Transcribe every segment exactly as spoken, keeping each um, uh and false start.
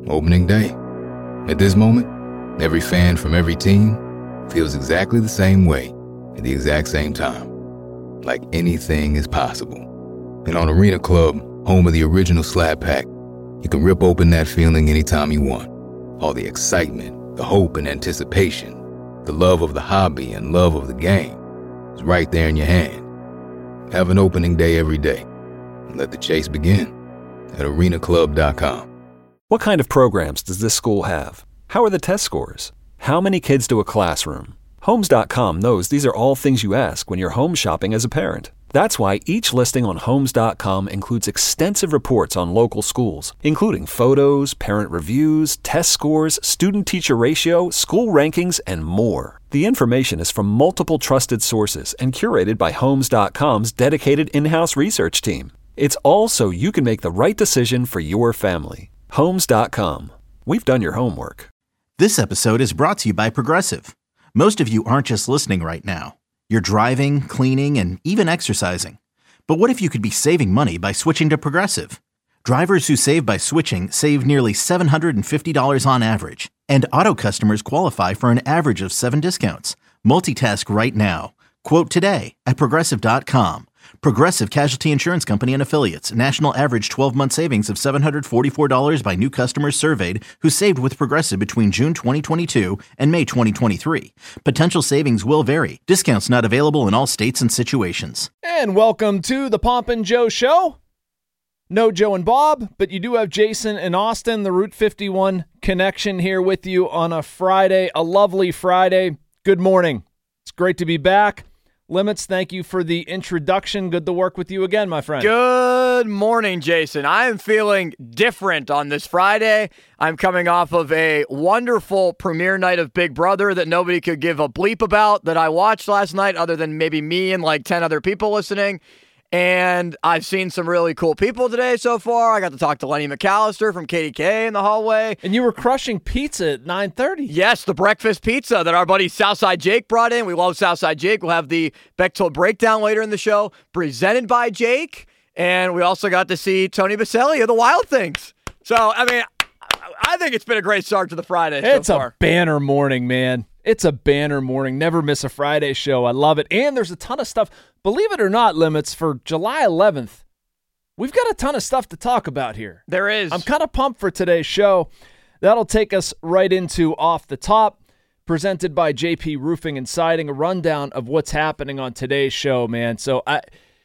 Opening day. At this moment, every fan from every team feels exactly the same way at the exact same time. Like anything is possible. And on Arena Club, home of the original Slap Pack, you can rip open that feeling anytime you want. All the excitement, the hope and anticipation, the love of the hobby and love of the game is right there in your hand. Have an opening day every day and let the chase begin at arena club dot com. What kind of programs does this school have? How are the test scores? How many kids do a classroom? Homes dot com knows these are all things you ask when you're home shopping as a parent. That's why each listing on Homes dot com includes extensive reports on local schools, including photos, parent reviews, test scores, student-teacher ratio, school rankings, and more. The information is from multiple trusted sources and curated by Homes dot com's dedicated in-house research team. It's all so you can make the right decision for your family. Homes dot com. We've done your homework. This episode is brought to you by Progressive. Most of you aren't just listening right now. You're driving, cleaning, and even exercising. But what if you could be saving money by switching to Progressive? Drivers who save by switching save nearly seven hundred fifty dollars on average. And auto customers qualify for an average of seven discounts. Multitask right now. Quote today at progressive dot com. Progressive Casualty Insurance Company and Affiliates. National average twelve-month savings of seven hundred forty-four dollars by new customers surveyed who saved with Progressive between June twenty twenty-two and May twenty twenty-three. Potential savings will vary. Discounts not available in all states and situations. And welcome to the Pomp and Joe Show. No Joe and Bob, but you do have Jason and Austin, the Route fifty-one connection here with you on a Friday, a lovely Friday. Good morning. It's great to be back. Limits, thank you for the introduction. Good to work with you again, my friend. Good morning, Jason. I am feeling different on this Friday. I'm coming off of a wonderful premiere night of Big Brother that nobody could give a bleep about that I watched last night other than maybe me and like ten other people listening. And I've seen some really cool people today so far. I got to talk to Lenny McAllister from K D K in the hallway. And you were crushing pizza at nine thirty. Yes, the breakfast pizza that our buddy Southside Jake brought in. We love Southside Jake. We'll have the Bechtold Breakdown later in the show, presented by Jake. And we also got to see Tony Baselli of the Wild Things. So, I mean, I think it's been a great start to the Friday it's so far. It's a banner morning, man. It's a banner morning. Never miss a Friday show. I love it. And there's a ton of stuff. Believe it or not, Limits, for July eleventh, we've got a ton of stuff to talk about here. There is. I'm kind of pumped for today's show. That'll take us right into Off the Top, presented by J P Roofing and Siding, a rundown of what's happening on today's show, man. So I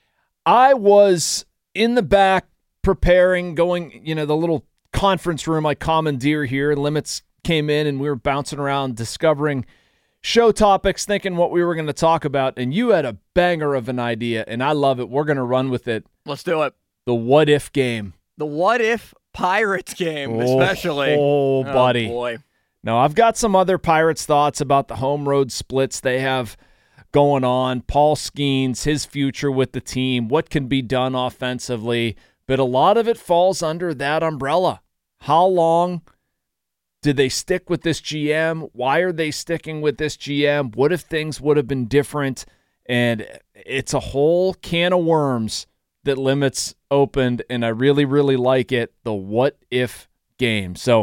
I was in the back preparing, going, you know, the little conference room I commandeer here. Limits came in and we were bouncing around discovering show topics, thinking what we were going to talk about, and you had a banger of an idea, and I love it. We're going to run with it. Let's do it. The what if game. The what if Pirates game, oh, especially. Oh, buddy. Oh, boy. Now, I've got some other Pirates thoughts about the home road splits they have going on. Paul Skeens, his future with the team, what can be done offensively, but a lot of it falls under that umbrella. How long did they stick with this G M? Why are they sticking with this G M? What if things would have been different? And it's a whole can of worms that Limits opened, and I really, really like it, the what if game. So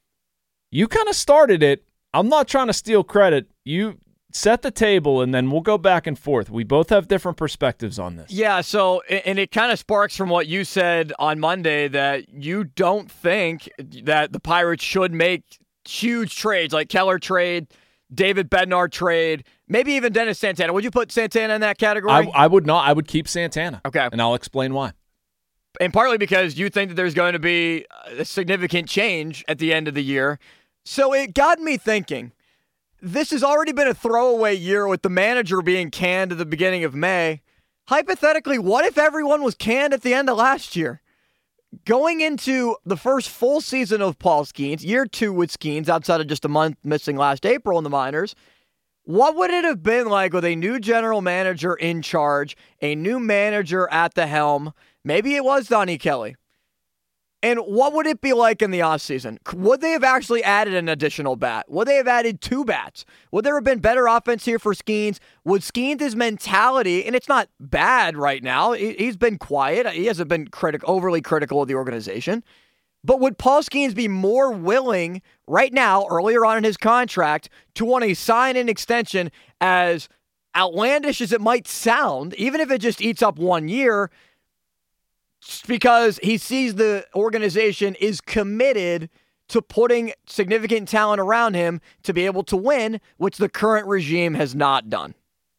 you kind of started it. I'm not trying to steal credit. You set the table, and then we'll go back and forth. We both have different perspectives on this. Yeah, so, and it kind of sparks from what you said on Monday that you don't think that the Pirates should make huge trades, like Keller trade, David Bednar trade, maybe even Dennis Santana. Would you put Santana in that category? I, I would not. I would keep Santana. Okay. And I'll explain why. And partly because you think that there's going to be a significant change at the end of the year. So it got me thinking. This has already been a throwaway year with the manager being canned at the beginning of May. Hypothetically, what if everyone was canned at the end of last year? Going into the first full season of Paul Skeens, year two with Skeens, outside of just a month missing last April in the minors, what would it have been like with a new general manager in charge, a new manager at the helm? Maybe it was Donnie Kelly. And what would it be like in the offseason? Would they have actually added an additional bat? Would they have added two bats? Would there have been better offense here for Skeens? Would Skeens' mentality, and it's not bad right now, he's been quiet. He hasn't been critic, overly critical of the organization. But would Paul Skeens be more willing right now, earlier on in his contract, to want to sign an extension, as outlandish as it might sound, even if it just eats up one year, because he sees the organization is committed to putting significant talent around him to be able to win, which the current regime has not done?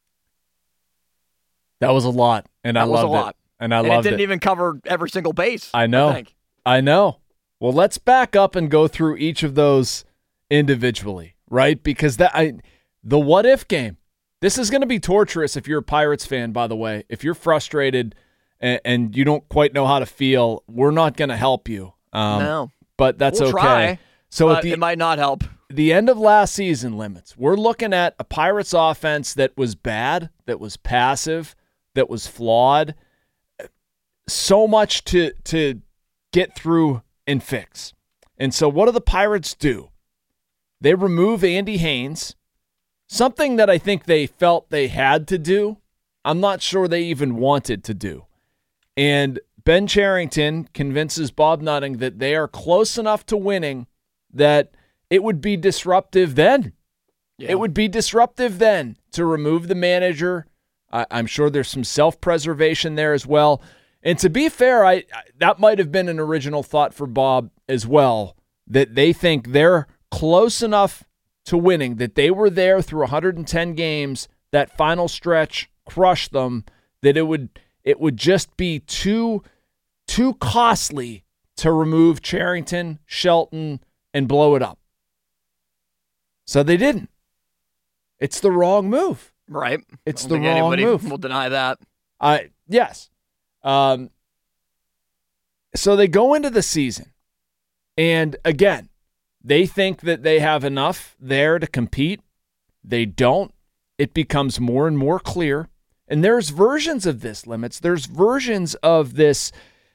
That was a lot, and that I was loved a lot. it. And I and loved it. didn't it. even cover every single base. I know. I, think. I know. Well, let's back up and go through each of those individually, right? Because that I, the what if game, this is going to be torturous if you're a Pirates fan, by the way. If you're frustrated and, and you don't quite know how to feel, we're not going to help you. Um, no. But that's we'll okay. Try, so but at the, it might not help. The end of last season limits, we're looking at a Pirates offense that was bad, that was passive, that was flawed. So much to to get through and fix. And so what do the Pirates do? They remove Andy Haynes, something that I think they felt they had to do. I'm not sure they even wanted to do. And Ben Cherington convinces Bob Nutting that they are close enough to winning that it would be disruptive then. Yeah. It would be disruptive then to remove the manager. I, I'm sure there's some self-preservation there as well. And to be fair, I, I that might have been an original thought for Bob as well, that they think they're close enough to winning, that they were there through one hundred ten games, that final stretch crushed them, that it would it would just be too too costly to remove Cherington, Shelton, and blow it up. So they didn't. It's the wrong move. Right. It's the wrong move. Will deny that. I yes. Um, so they go into the season, and again, they think that they have enough there to compete. They don't. It becomes more and more clear. And there's versions of this, Limits. There's versions of this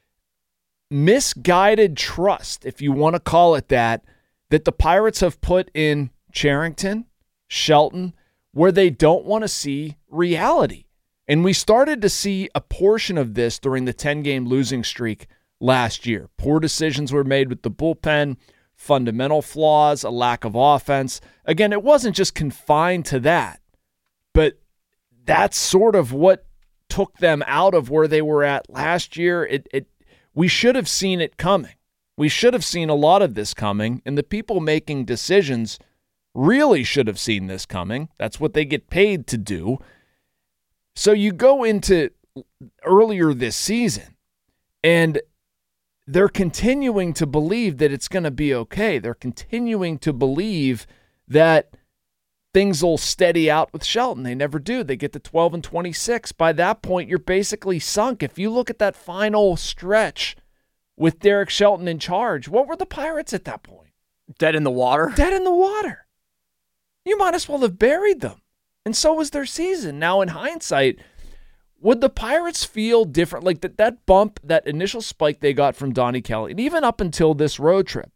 misguided trust, if you want to call it that, that the Pirates have put in Cherington, Shelton, where they don't want to see reality. And we started to see a portion of this during the ten-game losing streak last year. Poor decisions were made with the bullpen, fundamental flaws, a lack of offense. Again, it wasn't just confined to that, but that's sort of what took them out of where they were at last year. It, it, we should have seen it coming. We should have seen a lot of this coming, and the people making decisions really should have seen this coming. That's what they get paid to do. So you go into earlier this season, and they're continuing to believe that it's going to be okay. They're continuing to believe that things will steady out with Shelton. They never do. They get to twelve and twenty-six. By that point, you're basically sunk. If you look at that final stretch with Derek Shelton in charge, what were the Pirates at that point? Dead in the water? Dead in the water. You might as well have buried them. And so was their season. Now, in hindsight, would the Pirates feel different? Like that, that bump, that initial spike they got from Donnie Kelly, and even up until this road trip,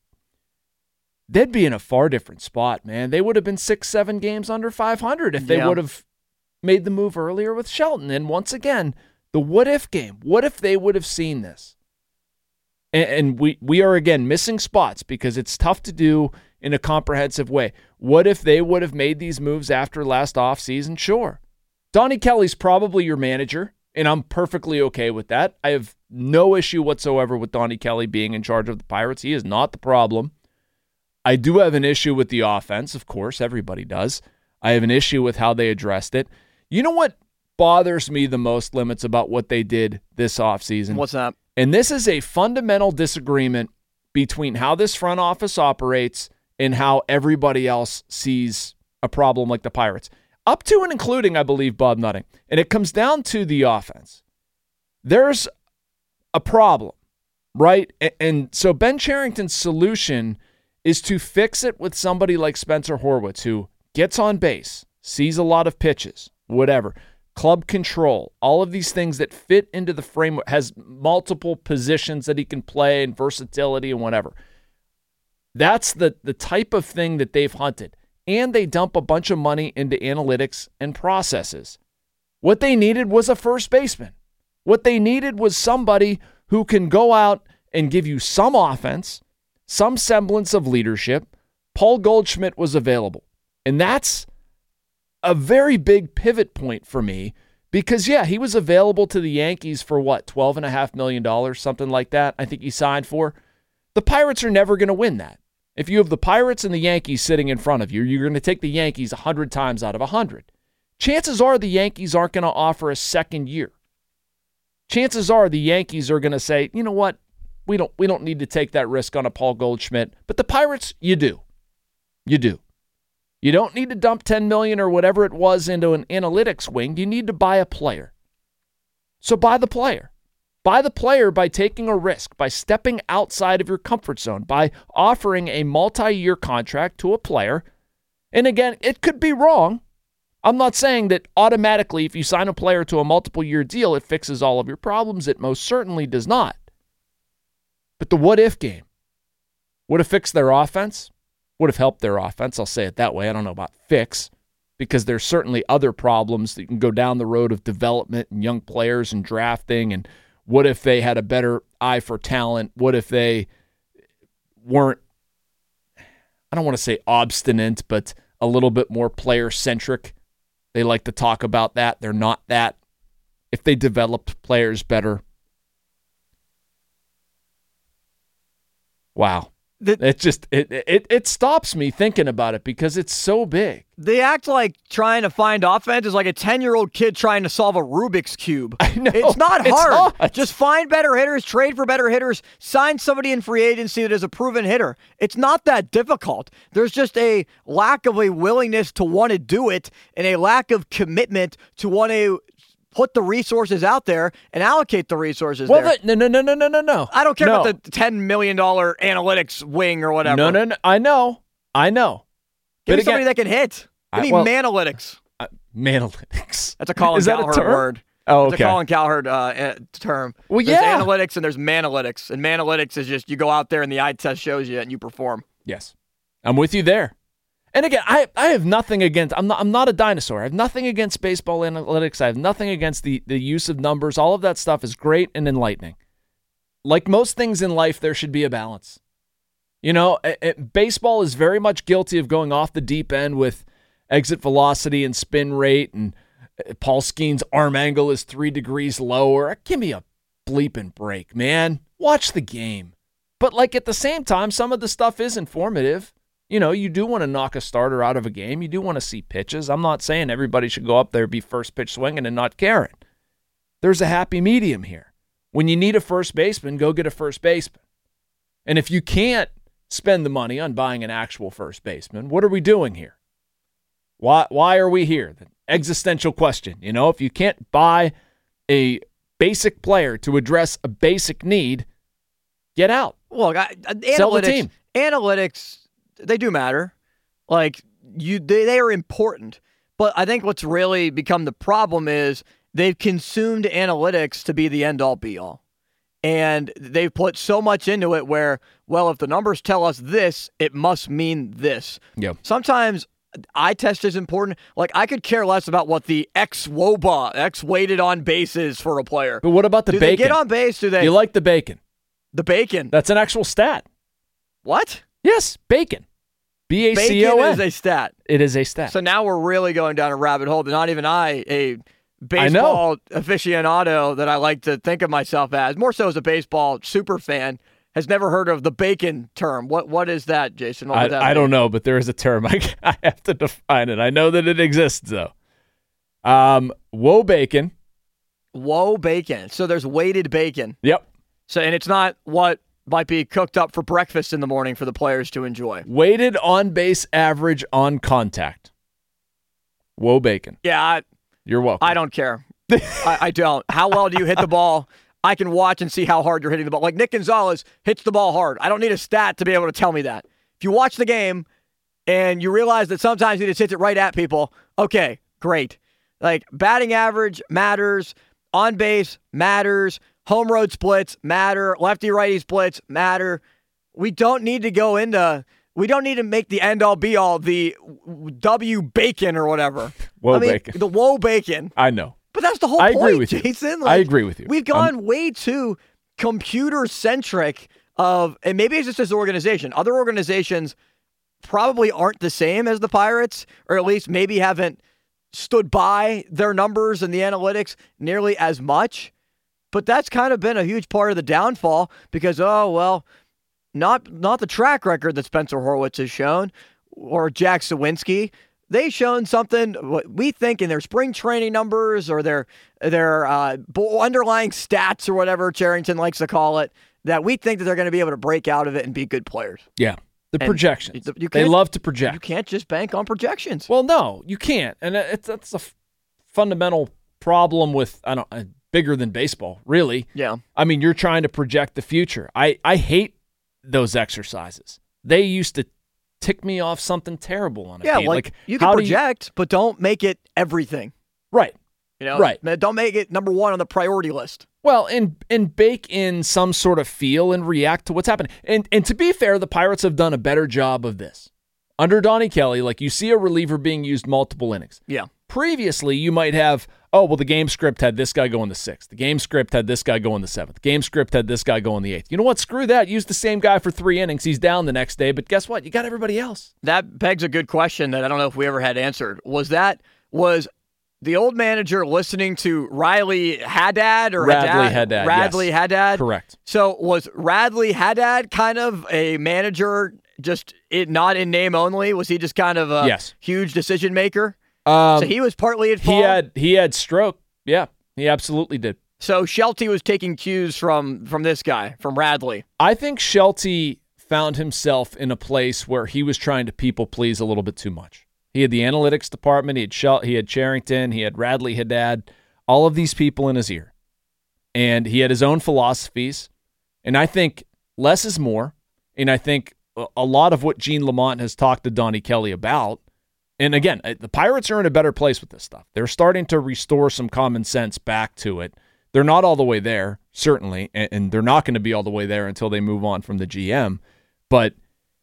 they'd be in a far different spot, man. They would have been six, seven games under five hundred if they yeah. would have made the move earlier with Shelton. And once again, the what-if game. What if they would have seen this? And, and we, we are, again, missing spots because it's tough to do in a comprehensive way. What if they would have made these moves after last offseason? Sure. Donnie Kelly's probably your manager, and I'm perfectly okay with that. I have no issue whatsoever with Donnie Kelly being in charge of the Pirates. He is not the problem. I do have an issue with the offense, of course. Everybody does. I have an issue with how they addressed it. You know what bothers me the most, Limits, about what they did this offseason? What's that? And this is a fundamental disagreement between how this front office operates and how everybody else sees a problem like the Pirates. Up to and including, I believe, Bob Nutting. And it comes down to the offense. There's a problem, right? And so Ben Cherington's solution is to fix it with somebody like Spencer Horwitz, who gets on base, sees a lot of pitches, whatever, club control, all of these things that fit into the framework, has multiple positions that he can play and versatility and whatever. That's the, the type of thing that they've hunted. And they dump a bunch of money into analytics and processes. What they needed was a first baseman. What they needed was somebody who can go out and give you some offense, some semblance of leadership, Paul Goldschmidt was available. And that's a very big pivot point for me because, yeah, he was available to the Yankees for what, twelve point five million dollars, something like that, I think he signed for. The Pirates are never going to win that. If you have the Pirates and the Yankees sitting in front of you, you're going to take the Yankees one hundred times out of one hundred. Chances are the Yankees aren't going to offer a second year. Chances are the Yankees are going to say, you know what, we don't we don't need to take that risk on a Paul Goldschmidt. But the Pirates, you do. You do. You don't need to dump ten million dollars or whatever it was into an analytics wing. You need to buy a player. So buy the player. Buy the player by taking a risk, by stepping outside of your comfort zone, by offering a multi-year contract to a player. And again, it could be wrong. I'm not saying that automatically if you sign a player to a multiple-year deal, it fixes all of your problems. It most certainly does not. But the what-if game would have fixed their offense, would have helped their offense. I'll say it that way. I don't know about fix, because there's certainly other problems that you can go down the road of development and young players and drafting. And what if they had a better eye for talent? What if they weren't, I don't want to say obstinate, but a little bit more player-centric? They like to talk about that. They're not that. If they developed players better. Wow. The, it just it, it it stops me thinking about it because it's so big. They act like trying to find offense is like a ten-year-old kid trying to solve a Rubik's Cube. I know. It's not it's hard. Not. Just find better hitters, trade for better hitters, sign somebody in free agency that is a proven hitter. It's not that difficult. There's just a lack of a willingness to want to do it and a lack of commitment to want to put the resources out there and allocate the resources well, there. The, no, no, no, no, no, no. I don't care no. about the ten million dollars analytics wing or whatever. No, no, no. I know. I know. Give but me again, somebody that can hit. Give me I, well, Manalytics. Uh, Manalytics. That's a Colin Is that Cowherd a term? word. Oh, It's okay. a Colin Cowherd uh, term. Well, there's yeah. analytics and there's Manalytics. And Manalytics is just you go out there and the eye test shows you and you perform. Yes. I'm with you there. And again, I, I have nothing against, I'm not, I'm not a dinosaur. I have nothing against baseball analytics. I have nothing against the, the use of numbers. All of that stuff is great and enlightening. Like most things in life, there should be a balance. You know, it, it, baseball is very much guilty of going off the deep end with exit velocity and spin rate, and Paul Skeens' arm angle is three degrees lower. Give me a bleeping break, man. Watch the game. But like at the same time, some of the stuff is informative. You know, you do want to knock a starter out of a game. You do want to see pitches. I'm not saying everybody should go up there, be first pitch swinging and not caring. There's a happy medium here. When you need a first baseman, go get a first baseman. And if you can't spend the money on buying an actual first baseman, what are we doing here? Why, why are we here? The existential question. You know, if you can't buy a basic player to address a basic need, get out. Well, I, I, Sell the analytics, team. Analytics, they do matter. Like, you, they, they are important. But I think what's really become the problem is they've consumed analytics to be the end-all, be-all. And they've put so much into it where, well, if the numbers tell us this, it must mean this. Yep. Sometimes eye test is important. Like, I could care less about what the X W O B A, X weighted on base is for a player. But what about the do bacon? Do they get on base? Do they? You like the bacon? The bacon. That's an actual stat. What? Yes, bacon. B A C O N. Bacon is a stat. It is a stat. So now we're really going down a rabbit hole that not even I, a baseball aficionado that I like to think of myself as, more so as a baseball super fan, has never heard of the bacon term. What What is that, Jason? What I, would that I mean? don't know, but there is a term. I, I have to define it. I know that it exists, though. Um, whoa, bacon. Whoa, bacon. So there's weighted bacon. Yep. So and it's not what might be cooked up for breakfast in the morning for the players to enjoy. Weighted on base average on contact. Whoa, bacon. Yeah, I, You're welcome. I don't care. I, I don't. How well do you hit the ball? I can watch and see how hard you're hitting the ball. Like Nick Gonzalez hits the ball hard. I don't need a stat to be able to tell me that. If you watch the game and you realize that sometimes he just hits it right at people, okay, great. Like batting average matters, on base matters, home road splits matter, lefty-righty splits matter. We don't need to go into, we don't need to make the end-all be-all the W bacon or whatever. Whoa, I mean, bacon. The whoa bacon. I know. But that's the whole I point, agree with you. Jason. I Like, agree with you. We've gone way too computer-centric of, and maybe it's just this organization. Other organizations probably aren't the same as the Pirates, or at least maybe haven't stood by their numbers and the analytics nearly as much. But that's kind of been a huge part of the downfall because, oh, well, not not the track record that Spencer Horwitz has shown or Jack Sawinski. They've shown something, what we think, in their spring training numbers or their their uh, underlying stats or whatever Cherington likes to call it, that we think that they're going to be able to break out of it and be good players. Yeah, the And projections. you They can't- love to project. You can't just bank on projections. Well, no, you can't, and it's that's a f- fundamental problem with I don't uh, bigger than baseball, really. Yeah. I mean, you're trying to project the future. I I hate those exercises. They used to tick me off something terrible on it. Yeah, Pete. like, you can how do project, but don't make it everything. right. You know, Right. Don't make it number one on the priority list. Well, and and bake in some sort of feel and react to what's happening. And and to be fair, the Pirates have done a better job of this. Under Donnie Kelly, like you see a reliever being used multiple innings. Yeah. Previously, you might have, oh, well, the game script had this guy go in the sixth. The game script had this guy go in the seventh. The game script had this guy go in the eighth. You know what? Screw that. Use the same guy for three innings. He's down the next day. But guess what? You got everybody else. That begs a good question that I don't know if we ever had answered. Was that, was the old manager listening to Riley Haddad or Radley Haddad, Radley yes. Haddad? Correct. So was Radley Haddad kind of a manager, just it not in name only? Was he just kind of a Yes. huge decision maker? Um, So he was partly at he fault. had he had stroke. Yeah, he absolutely did. So Shelty was taking cues from from this guy, from Radley. I think Shelty found himself in a place where he was trying to people please a little bit too much. He had the analytics department, he had Shel- he had Cherington, he had Radley Haddad, all of these people in his ear. And he had his own philosophies. And I think less is more. And I think a- a lot of what Gene Lamont has talked to Donnie Kelly about, and again, the Pirates are in a better place with this stuff. They're starting to restore some common sense back to it. They're not all the way there, certainly, and, and they're not going to be all the way there until they move on from the G M. But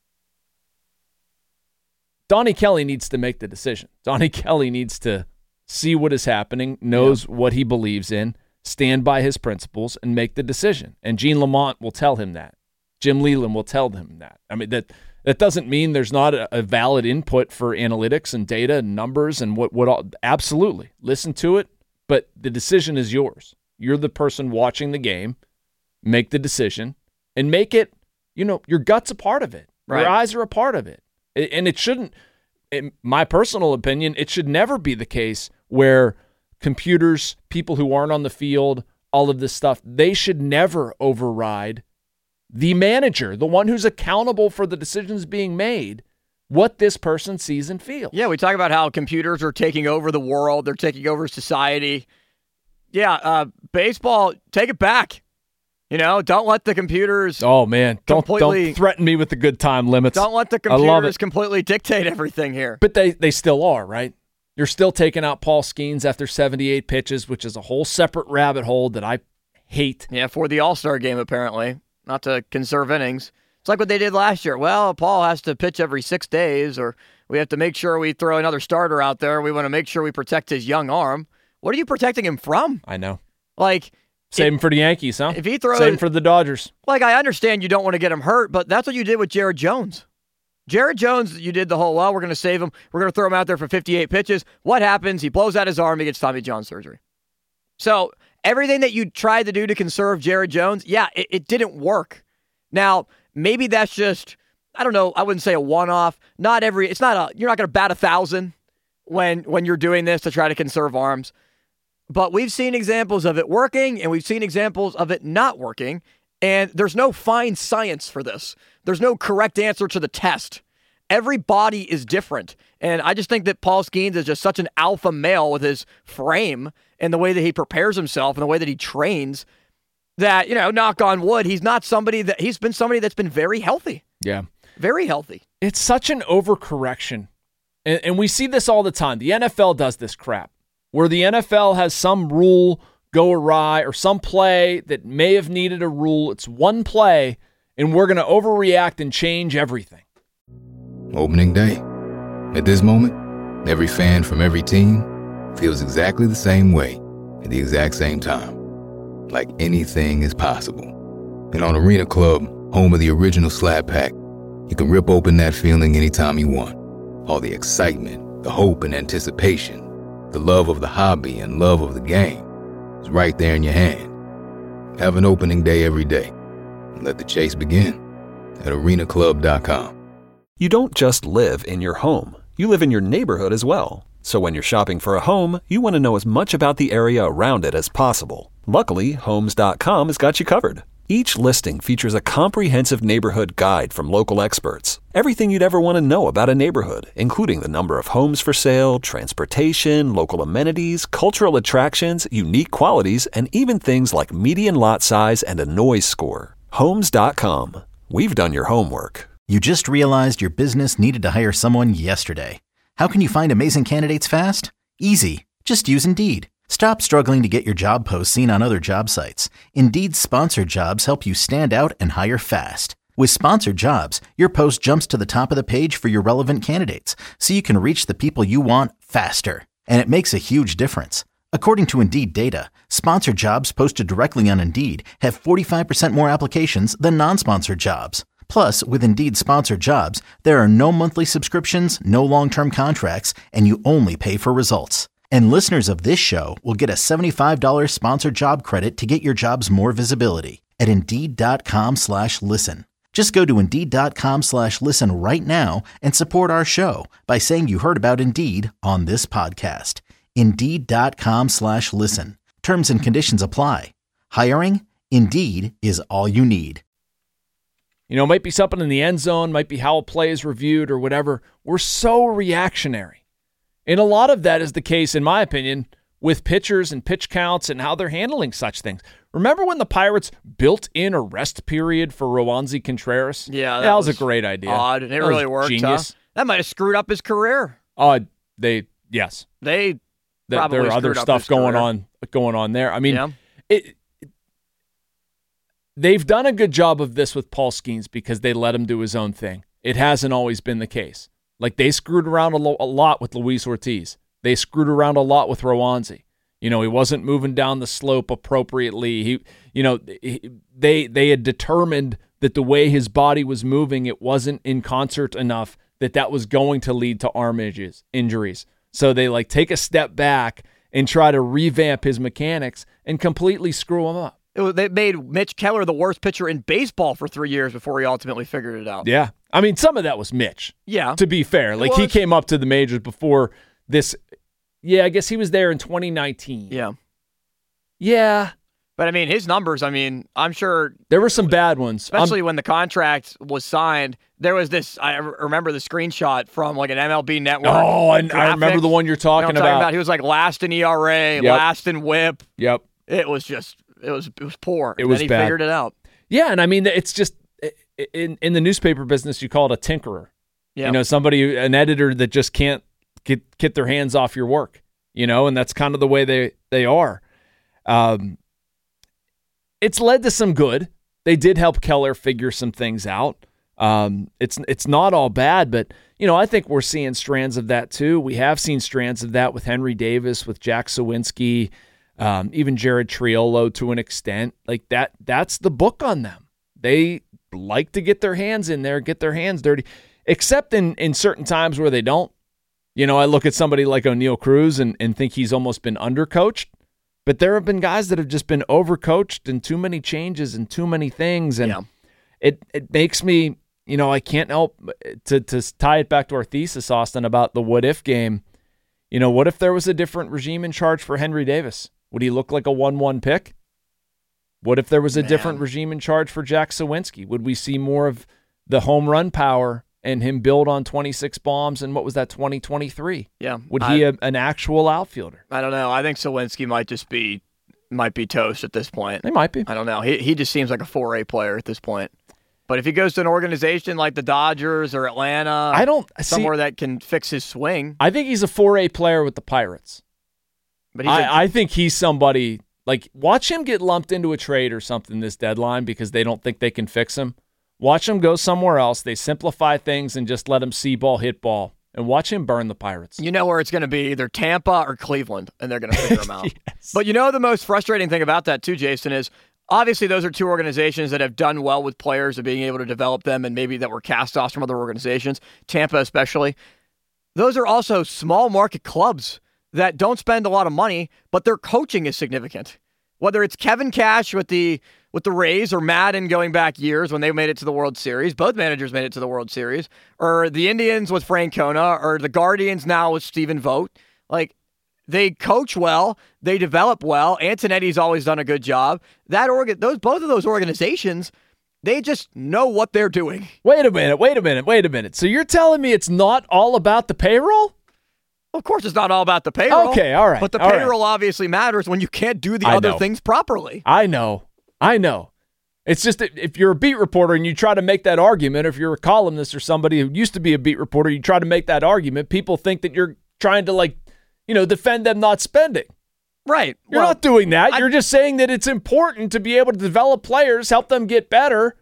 Donnie Kelly needs to make the decision. Donnie Kelly needs to see what is happening, knows yeah. what he believes in, stand by his principles, and make the decision. And Gene Lamont will tell him that. Jim Leland will tell him that. I mean, that that doesn't mean there's not a, a valid input for analytics and data and numbers and what, what all. Absolutely. Listen to it, but the decision is yours. You're the person watching the game. Make the decision and make it, you know, your gut's a part of it. Right. Your eyes are a part of it. And it shouldn't, in my personal opinion, it should never be the case where computers, people who aren't on the field, all of this stuff, they should never override the manager, the one who's accountable for the decisions being made, what this person sees and feels. Yeah, we talk about how computers are taking over the world. They're taking over society. Yeah, uh, baseball, take it back. You know, don't let the computers Oh, man. Don't, completely, don't threaten me with the good time limits. Don't let the I love computers it. completely dictate everything here. But they, they still are, right? You're still taking out Paul Skeens after seventy-eight pitches, which is a whole separate rabbit hole that I hate. Yeah, for the All-Star game, apparently. Not to conserve innings. It's like what they did last year. Well, Paul has to pitch every six days, or we have to make sure we throw another starter out there. We want to make sure we protect his young arm. What are you protecting him from? I know. Like, Save if, him for the Yankees, huh? If he throws, Save him for the Dodgers. Like, I understand you don't want to get him hurt, but that's what you did with Jared Jones. Jared Jones, you did the whole, well, we're going to save him. We're going to throw him out there for fifty-eight pitches. What happens? He blows out his arm. He gets Tommy John surgery. So everything that you tried to do to conserve Jared Jones, yeah, it, it didn't work. Now, maybe that's just, I don't know, I wouldn't say a one-off. Not every, it's not a, you're not going to bat a thousand when when you're doing this to try to conserve arms. But we've seen examples of it working, and we've seen examples of it not working, and there's no fine science for this. There's no correct answer to the test. Every body is different, and I just think that Paul Skeens is just such an alpha male with his frame and the way that he prepares himself and the way that he trains that, you know, knock on wood, he's not somebody that, he's been somebody that's been very healthy. Yeah. Very healthy. It's such an overcorrection, and, and we see this all the time. The N F L does this crap, where the N F L has some rule go awry or some play that may have needed a rule. It's one play, and we're going to overreact and change everything. Opening day. At this moment, every fan from every team feels exactly the same way at the exact same time. Like anything is possible. And on Arena Club, home of the original Slab Pack. You can rip open that feeling anytime you want. All the excitement, the hope and anticipation, the love of the hobby and love of the game is right there in your hand. Have an opening day every day and let the chase begin at arena club dot com. You don't just live in your home. You live in your neighborhood as well. So when you're shopping for a home, you want to know as much about the area around it as possible. Luckily, homes dot com has got you covered. Each listing features a comprehensive neighborhood guide from local experts. Everything you'd ever want to know about a neighborhood, including the number of homes for sale, transportation, local amenities, cultural attractions, unique qualities, and even things like median lot size and a noise score. homes dot com. We've done your homework. You just realized your business needed to hire someone yesterday. How can you find amazing candidates fast? Easy. Just use Indeed. Stop struggling to get your job posts seen on other job sites. Indeed's sponsored jobs help you stand out and hire fast. With sponsored jobs, your post jumps to the top of the page for your relevant candidates, so you can reach the people you want faster. And it makes a huge difference. According to Indeed data, sponsored jobs posted directly on Indeed have forty-five percent more applications than non-sponsored jobs. Plus, with Indeed sponsored jobs, there are no monthly subscriptions, no long-term contracts, and you only pay for results. And listeners of this show will get a seventy-five dollars sponsored job credit to get your jobs more visibility at Indeed.com slash listen. Just go to Indeed.com slash listen right now and support our show by saying you heard about Indeed on this podcast. Indeed.com slash listen. Terms and conditions apply. Hiring? Indeed is all you need. You know, it might be something in the end zone, might be how a play is reviewed or whatever. We're so reactionary. And a lot of that is the case, in my opinion, with pitchers and pitch counts and how they're handling such things. Remember when the Pirates built in a rest period for Roansy Contreras? Yeah, that, that was, was a great idea. Odd, and it that really worked. Genius. Huh? That might have screwed up his career. Uh, they yes. They Th- probably there are other screwed up stuff his going career. on going on there. I mean, Yeah. it. They've done a good job of this with Paul Skeens because they let him do his own thing. It hasn't always been the case. Like, they screwed around a, lo- a lot with Luis Ortiz. They screwed around a lot with Roansy. You know, he wasn't moving down the slope appropriately. He, you know, he, they they had determined that the way his body was moving, it wasn't in concert enough that that was going to lead to arm injuries. injuries. So they, like, take a step back and try to revamp his mechanics and completely screw him up. It was, they made Mitch Keller the worst pitcher in baseball for three years before he ultimately figured it out. Yeah. I mean, some of that was Mitch. Yeah. To be fair. Like, he came up to the majors before this. Yeah, I guess he was there in twenty nineteen. Yeah. Yeah. But, I mean, his numbers, I mean, I'm sure. There were some bad ones. Especially I'm, when the contract was signed, there was this, I remember the screenshot from like an M L B Network. Oh, I, I remember the one you're talking, you know what I'm about. talking about. He was like last in E R A, Yep. last in whip. Yep. It was just, it was it was poor. It and was then he bad. figured it out. Yeah, and I mean, it's just, in, in the newspaper business, you call it a tinkerer. Yeah. You know, somebody, an editor that just can't get, get their hands off your work, you know, and that's kind of the way they, they are. Um, it's led to some good. They did help Keller figure some things out. Um, it's it's not all bad, but, you know, I think we're seeing strands of that too. We have seen strands of that with Henry Davis, with Jack Sawinski, um, even Jared Triolo to an extent. Like that, that's the book on them. They like to get their hands in there, get their hands dirty, except in, in certain times where they don't. You know, I look at somebody like O'Neal Cruz and, and think he's almost been undercoached. But there have been guys that have just been overcoached and too many changes and too many things. And Yeah. it, it makes me, you know, I can't help to, to tie it back to our thesis, Austin, about the what if game. You know, what if there was a different regime in charge for Henry Davis? Would he look like a one one pick? What if there was a Man. different regime in charge for Jack Sawinski? Would we see more of the home run power and him build on twenty-six bombs and what was that, twenty twenty-three? Yeah. Would I, he a, an actual outfielder? I don't know. I think Sawinski might just be might be toast at this point. They might be. I don't know. He he just seems like a four A player at this point. But if he goes to an organization like the Dodgers or Atlanta, I don't see, somewhere that can fix his swing. I think he's a four A player with the Pirates. But he's a- I, I think he's somebody, like, watch him get lumped into a trade or something this deadline because they don't think they can fix him. Watch him go somewhere else. They simplify things and just let him see ball, hit ball, and watch him burn the Pirates. you know where it's going to be, either Tampa or Cleveland, and they're going to figure him out. Yes. But you know the most frustrating thing about that too, Jason, is obviously those are two organizations that have done well with players and being able to develop them and maybe that were cast-offs from other organizations, Tampa especially. Those are also small market clubs that don't spend a lot of money, but their coaching is significant. Whether it's Kevin Cash with the with the Rays or Madden going back years when they made it to the World Series, both managers made it to the World Series, or the Indians with Francona, or the Guardians now with Stephen Vogt. Like, they coach well, they develop well. Antonetti's always done a good job. That organ, those both of those organizations, they just know what they're doing. Wait a minute, wait a minute, wait a minute. So you're telling me it's not all about the payroll? Of course, it's not all about the payroll. Okay, all right. But the all payroll right. obviously matters when you can't do the I other know. things properly. I know. I know. It's just that if you're a beat reporter and you try to make that argument, if you're a columnist or somebody who used to be a beat reporter, you try to make that argument, people think that you're trying to, like, you know, defend them not spending. Right. You're well, not doing that. I, You're just saying that it's important to be able to develop players, help them get better,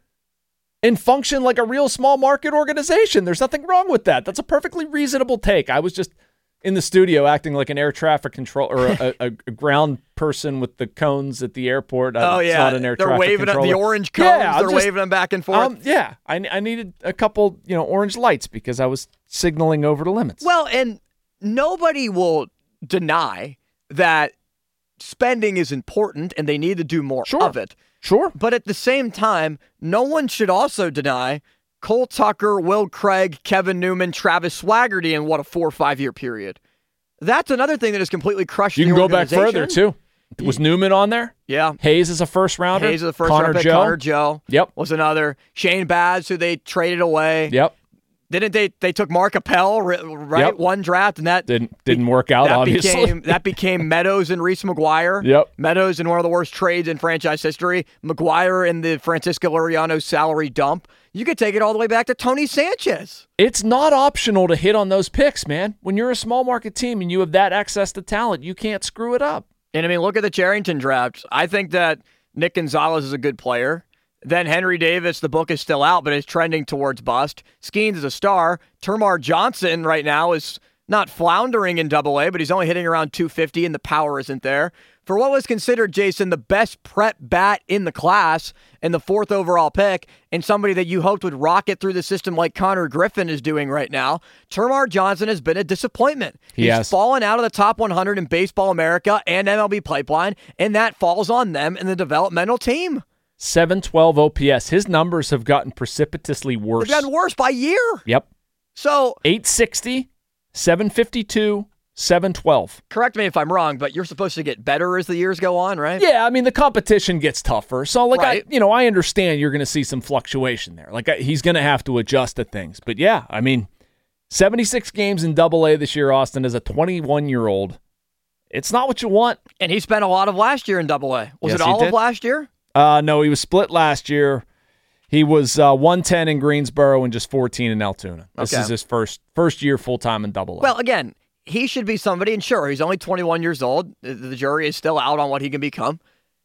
and function like a real small market organization. There's nothing wrong with that. That's a perfectly reasonable take. I was just in the studio acting like an air traffic control or a, a, a ground person with the cones at the airport. Oh, it's yeah. not an air they're traffic waving controller. the orange cones. Yeah, they're just, waving them back and forth. Um, yeah, I, I needed a couple, you know, orange lights because I was signaling over the limits. Well, and nobody will deny that spending is important and they need to do more Sure. of it. Sure. But at the same time, no one should also deny Cole Tucker, Will Craig, Kevin Newman, Travis Swaggerty in what, a four or five year period. That's another thing that has completely crushed You the can go back organization. further, too. Was Newman on there? Yeah. Hayes is a first rounder. Hayes is the first Connor round pick. Joe. Connor Joe Yep. was another. Shane Baz, who they traded away. Yep. Didn't they? They took Mark Appel, right? Yep. One draft, and that Didn't didn't work out, that obviously. Became, that became Meadows and Reese McGuire. Yep. Meadows in one of the worst trades in franchise history. McGuire in the Francisco Liriano salary dump. You could take it all the way back to Tony Sanchez. It's not optional to hit on those picks, man. When you're a small market team and you have that access to talent, you can't screw it up. And I mean, look at the Charrington draft. I think that Nick Gonzalez is a good player. Then Henry Davis, the book is still out, but is trending towards bust. Skeens is a star. Termar Johnson right now is not floundering in double A, but he's only hitting around two fifty, and the power isn't there. For what was considered, Jason, the best prep bat in the class and the fourth overall pick, and somebody that you hoped would rocket through the system like Connor Griffin is doing right now, Termar Johnson has been a disappointment. He He's has. fallen out of the top one hundred in Baseball America and M L B Pipeline, and that falls on them and the developmental team. seven twelve O P S. His numbers have gotten precipitously worse. They've gotten worse by year. Yep. So, eight sixty, seven fifty-two, seven twelve. correct me if I'm wrong, but you're supposed to get better as the years go on, right? Yeah, I mean, the competition gets tougher. So, like, Right. I, you know, I understand you're going to see some fluctuation there. Like, I, he's going to have to adjust to things. But, yeah, I mean, seventy-six games in double A this year, Austin, as a twenty-one-year-old. It's not what you want. And he spent a lot of last year in double A. Was Yes, it he all did. of last year? Uh, no, he was split last year. He was uh, one ten in Greensboro and just fourteen in Altoona. This Okay. is his first first year full-time in double A. Well, again, he should be somebody, and sure, he's only twenty-one years old. The- The jury is still out on what he can become.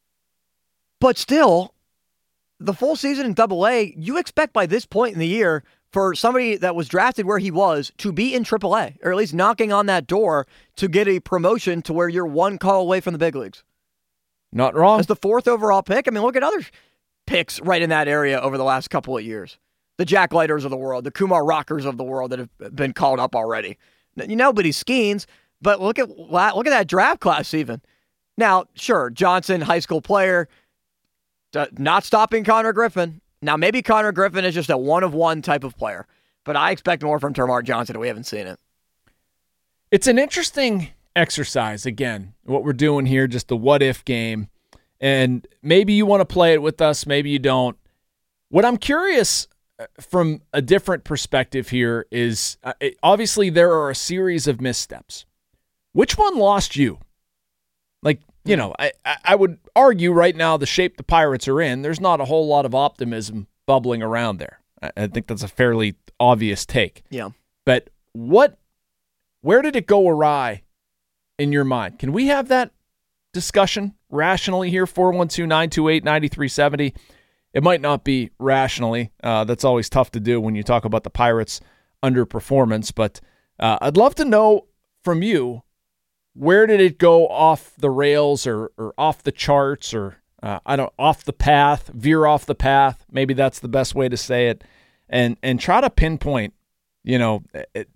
But still, the full season in double A, you expect by this point in the year for somebody that was drafted where he was to be in triple A, or at least knocking on that door to get a promotion to where you're one call away from the big leagues. Not wrong. As the fourth overall pick, I mean, look at other picks right in that area over the last couple of years. The Jack Lighters of the world, the Kumar Rockers of the world that have been called up already. You know, but he's Skeens, but look at look at that draft class even. Now, sure, Johnson, high school player, d- not stopping Connor Griffin. Now, maybe Connor Griffin is just a one-of-one type of player, but I expect more from Termar Johnson, and we haven't seen it. It's an interesting exercise, again, what we're doing here, just the what-if game. And maybe you want to play it with us, maybe you don't. What I'm curious uh, from a different perspective here is, uh, it, obviously there are a series of missteps. Which one lost you? Like, you know, I, I would argue right now the shape the Pirates are in, there's not a whole lot of optimism bubbling around there. I, I think that's a fairly obvious take. Yeah. But what, where did it go awry in your mind? Can we have that discussion rationally here? four one two, nine two eight, nine three seven zero. It might not be rationally. Uh, that's always tough to do when you talk about the Pirates' underperformance. But uh, I'd love to know from you, where did it go off the rails or, or off the charts or Uh, I don't off the path, veer off the path. Maybe that's the best way to say it, and and try to pinpoint. You know, it,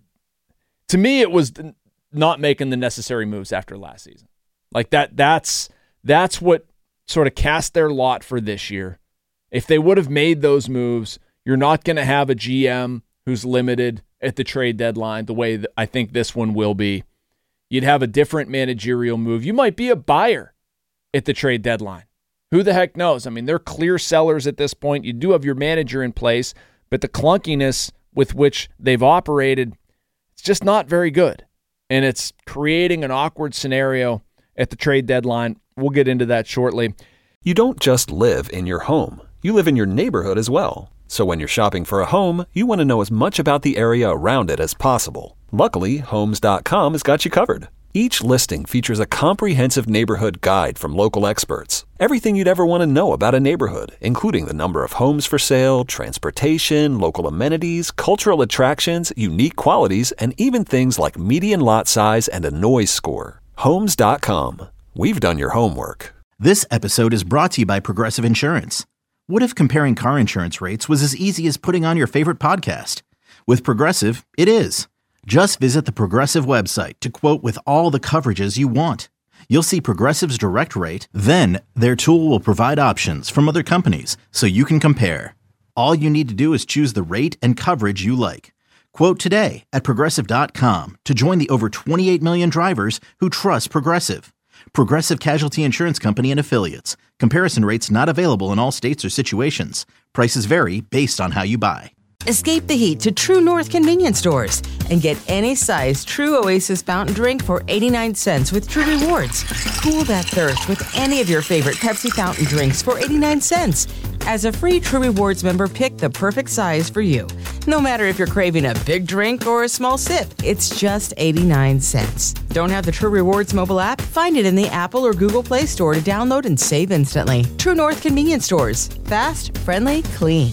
to me, it was not making the necessary moves after last season. Like that. That's that's what sort of cast their lot for this year. If they would have made those moves, you're not going to have a G M who's limited at the trade deadline the way that I think this one will be. You'd have a different managerial move. You might be a buyer at the trade deadline. Who the heck knows? I mean, they're clear sellers at this point. You do have your manager in place, but the clunkiness with which they've operated, it's just not very good. And it's creating an awkward scenario at the trade deadline. We'll get into that shortly. You don't just live in your home. You live in your neighborhood as well. So when you're shopping for a home, you want to know as much about the area around it as possible. Luckily, Homes dot com has got you covered. Each listing features a comprehensive neighborhood guide from local experts. Everything you'd ever want to know about a neighborhood, including the number of homes for sale, transportation, local amenities, cultural attractions, unique qualities, and even things like median lot size and a noise score. Homes dot com. We've done your homework. This episode is brought to you by Progressive Insurance. What if comparing car insurance rates was as easy as putting on your favorite podcast? With Progressive, it is. Just visit the Progressive website to quote with all the coverages you want. You'll see Progressive's direct rate, then their tool will provide options from other companies so you can compare. All you need to do is choose the rate and coverage you like. Quote today at Progressive dot com to join the over twenty-eight million drivers who trust Progressive. Progressive Casualty Insurance Company and Affiliates. Comparison rates not available in all states or situations. Prices vary based on how you buy. Escape the heat to True North convenience stores and get any size True Oasis fountain drink for eighty-nine cents with True Rewards. Cool that thirst with any of your favorite Pepsi fountain drinks for eighty-nine cents. As a free True Rewards member, pick the perfect size for you. No matter if you're craving a big drink or a small sip, it's just eighty-nine cents. Don't have the True Rewards mobile app? Find it in the Apple or Google Play Store to download and save instantly. True North convenience stores. Fast, friendly, clean.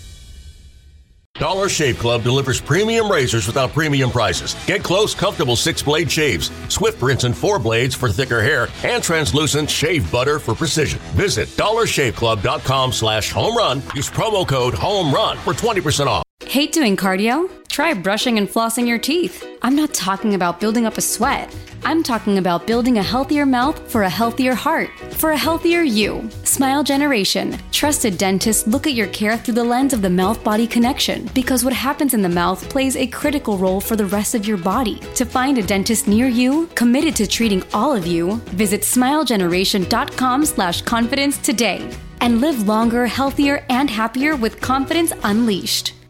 Dollar Shave Club delivers premium razors without premium prices. Get close, comfortable six-blade shaves, swift rinse and four blades for thicker hair, and translucent shave butter for precision. Visit dollar shave club dot com slash home run. Use promo code HOMERUN for twenty percent off. Hate doing cardio? Try brushing and flossing your teeth. I'm not talking about building up a sweat. I'm talking about building a healthier mouth for a healthier heart, for a healthier you. Smile Generation. Trusted dentists look at your care through the lens of the mouth-body connection, because what happens in the mouth plays a critical role for the rest of your body. To find a dentist near you, committed to treating all of you, visit smile generation dot com slash confidence today and live longer, healthier, and happier with confidence unleashed.